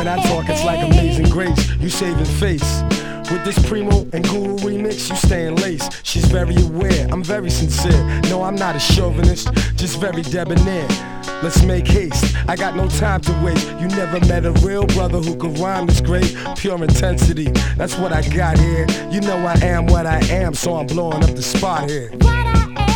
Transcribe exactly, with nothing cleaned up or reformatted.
I talk, it's like Amazing Grace. You saving face. With this Primo and Guru remix, you staying laced. She's very aware, I'm very sincere. No, I'm not a chauvinist, just very debonair. Let's make haste, I got no time to wait. You never met a real brother who could rhyme this great. Pure intensity, that's what I got here. You know I am what I am, so I'm blowing up the spot here. What I am.